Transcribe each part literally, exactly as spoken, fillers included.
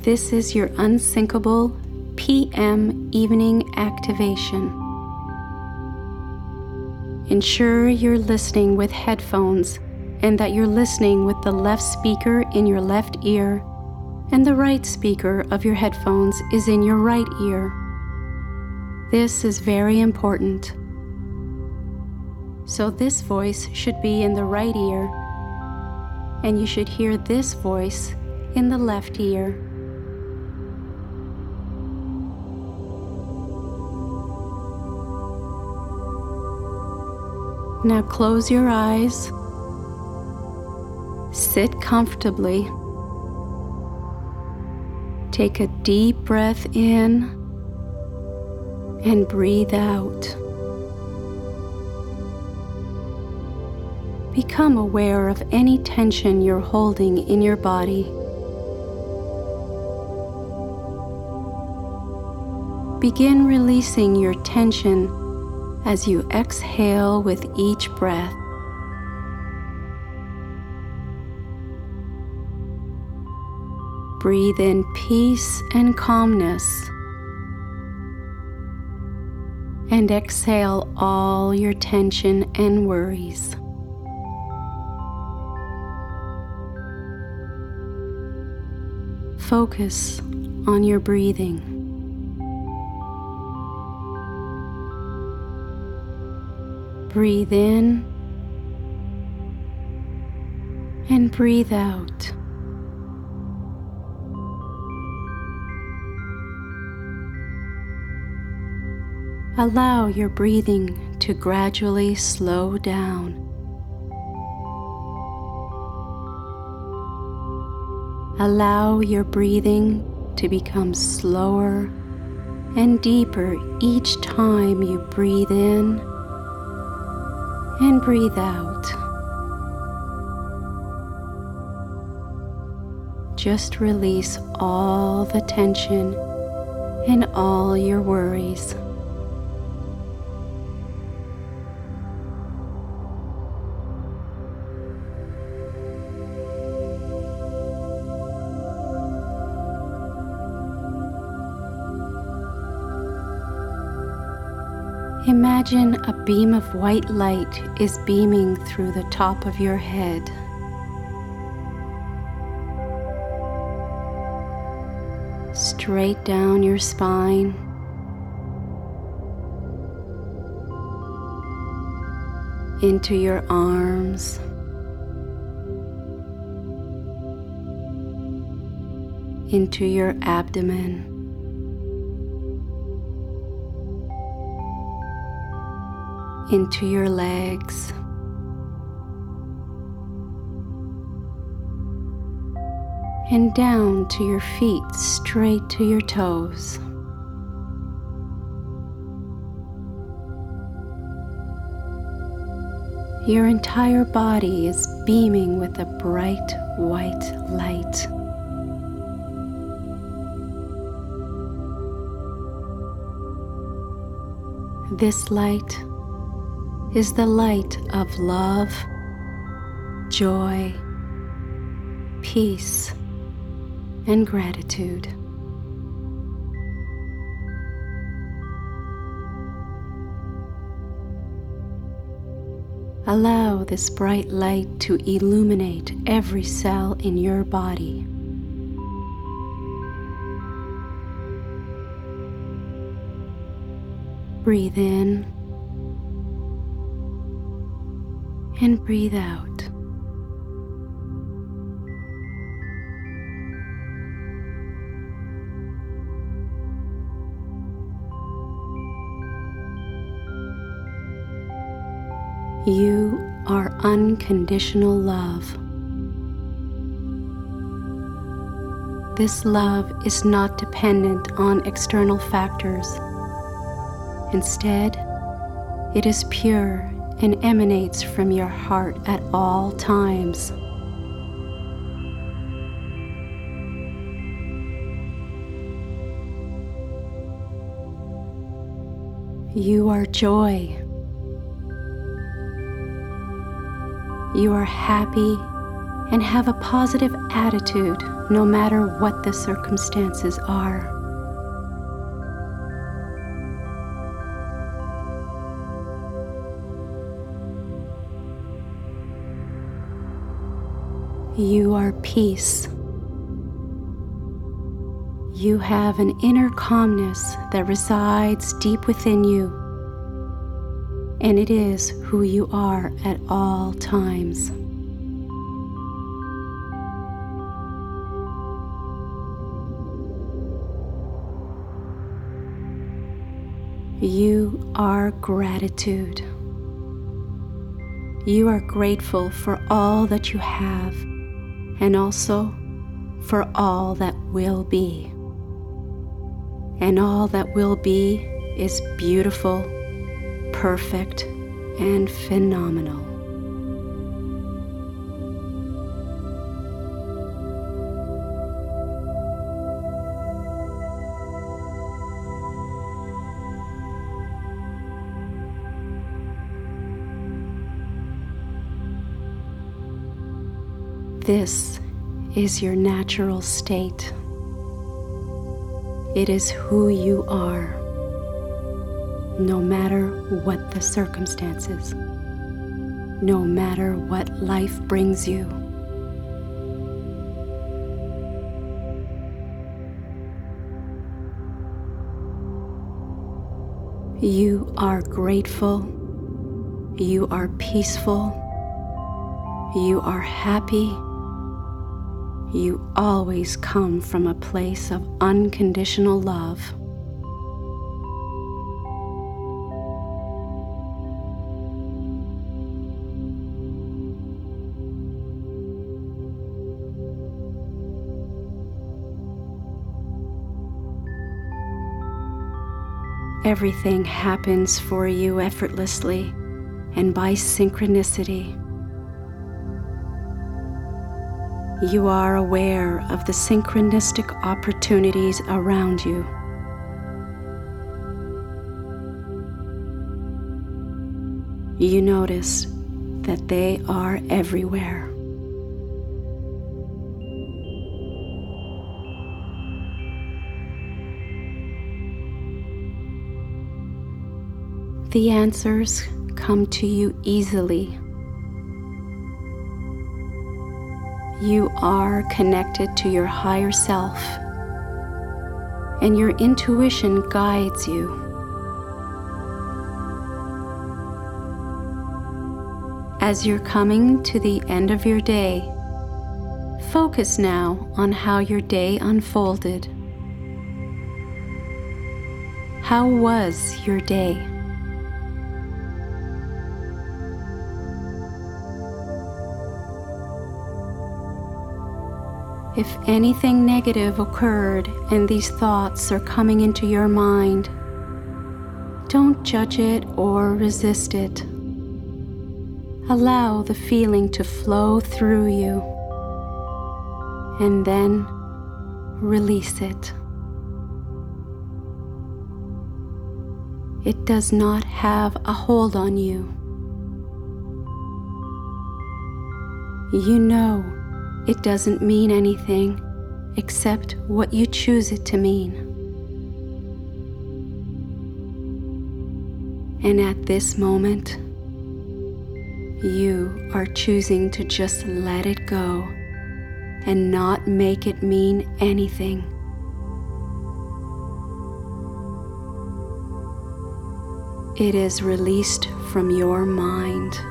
This is your unsyncable P M evening activation. Ensure you're listening with headphones and that you're listening with the left speaker in your left ear and the right speaker of your headphones is in your right ear. This is very important. So this voice should be in the right ear, and you should hear this voice in the left ear. Now close your eyes, sit comfortably, take a deep breath in and breathe out. Become aware of any tension you're holding in your body. Begin releasing your tension as you exhale with each breath. Breathe in peace and calmness, and exhale all your tension and worries. Focus on your breathing. Breathe in and breathe out. Allow your breathing to gradually slow down. Allow your breathing to become slower and deeper each time you breathe in and breathe out. Just release all the tension and all your worries. Imagine a beam of white light is beaming through the top of your head. Straight down your spine, into your arms, into your abdomen, into your legs, and down to your feet, straight to your toes. Your entire body is beaming with a bright white light. This light is the light of love, joy, peace, and gratitude. Allow this bright light to illuminate every cell in your body. Breathe in and breathe out. You are unconditional love. This love is not dependent on external factors. Instead, it is pure and emanates from your heart at all times. You are joy. You are happy and have a positive attitude no matter what the circumstances are. You are peace. You have an inner calmness that resides deep within you, and it is who you are at all times. You are gratitude. You are grateful for all that you have, and also for all that will be. And all that will be is beautiful, perfect, and phenomenal. This is your natural state. It is who you are, no matter what the circumstances, no matter what life brings you. You are grateful, you are peaceful, you are happy. You always come from a place of unconditional love. Everything happens for you effortlessly and by synchronicity. You are aware of the synchronistic opportunities around you. You notice that they are everywhere. The answers come to you easily. You are connected to your higher self, and your intuition guides you. As you're coming to the end of your day, focus now on how your day unfolded. How was your day? If anything negative occurred and these thoughts are coming into your mind, don't judge it or resist it. Allow the feeling to flow through you, and then release it. It does not have a hold on you. You know it doesn't mean anything except what you choose it to mean. And at this moment, you are choosing to just let it go and not make it mean anything. It is released from your mind.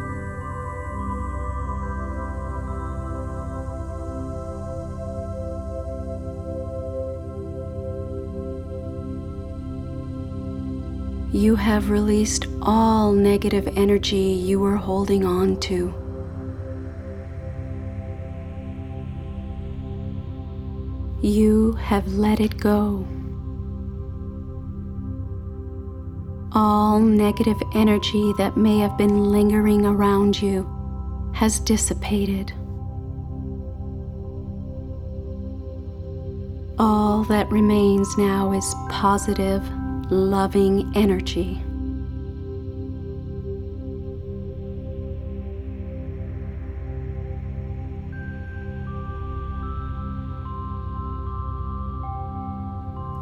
You have released all negative energy you were holding on to. You have let it go. All negative energy that may have been lingering around you has dissipated. All that remains now is positive, loving energy.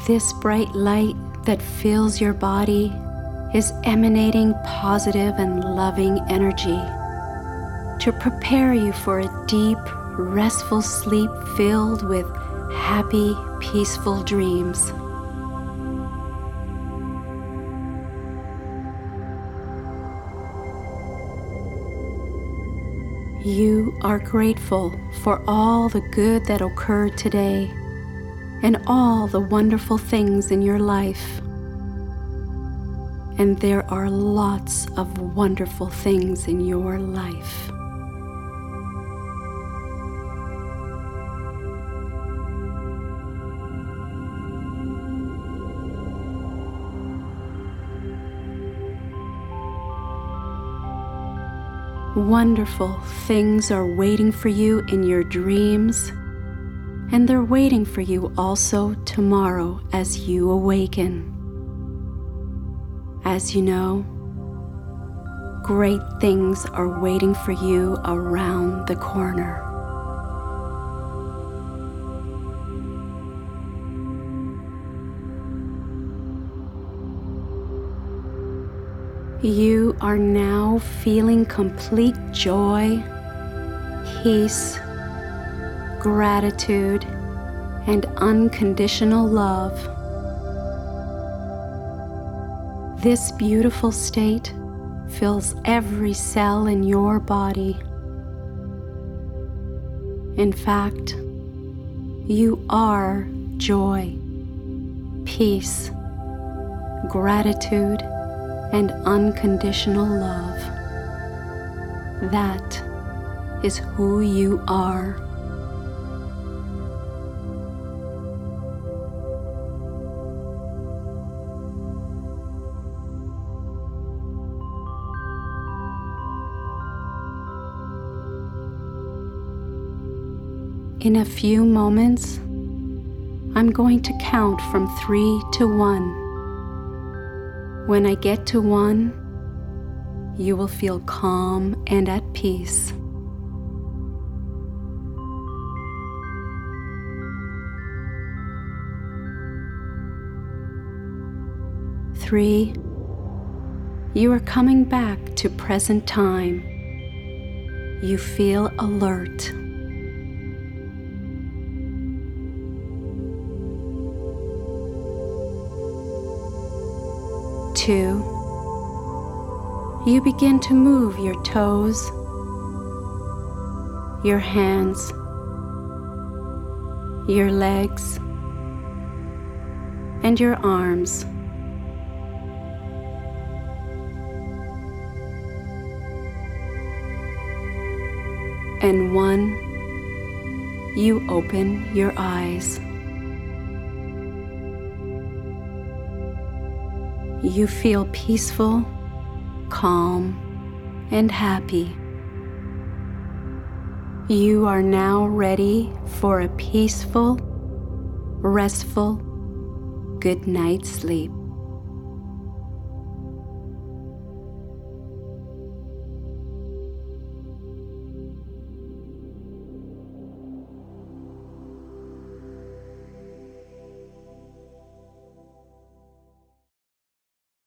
This bright light that fills your body is emanating positive and loving energy to prepare you for a deep, restful sleep filled with happy, peaceful dreams. You are grateful for all the good that occurred today and all the wonderful things in your life. And there are lots of wonderful things in your life. Wonderful things are waiting for you in your dreams, and they're waiting for you also tomorrow as you awaken. As you know, great things are waiting for you around the corner. You are now feeling complete joy, peace, gratitude, and unconditional love. This beautiful state fills every cell in your body. In fact, you are joy, peace, gratitude, and unconditional love. That is who you are. In a few moments, I'm going to count from three to one. When I get to one, you will feel calm and at peace. Three, you are coming back to present time. You feel alert. Two, you begin to move your toes, your hands, your legs, and your arms. And one, you open your eyes. You feel peaceful, calm, and happy. You are now ready for a peaceful, restful, good night's sleep.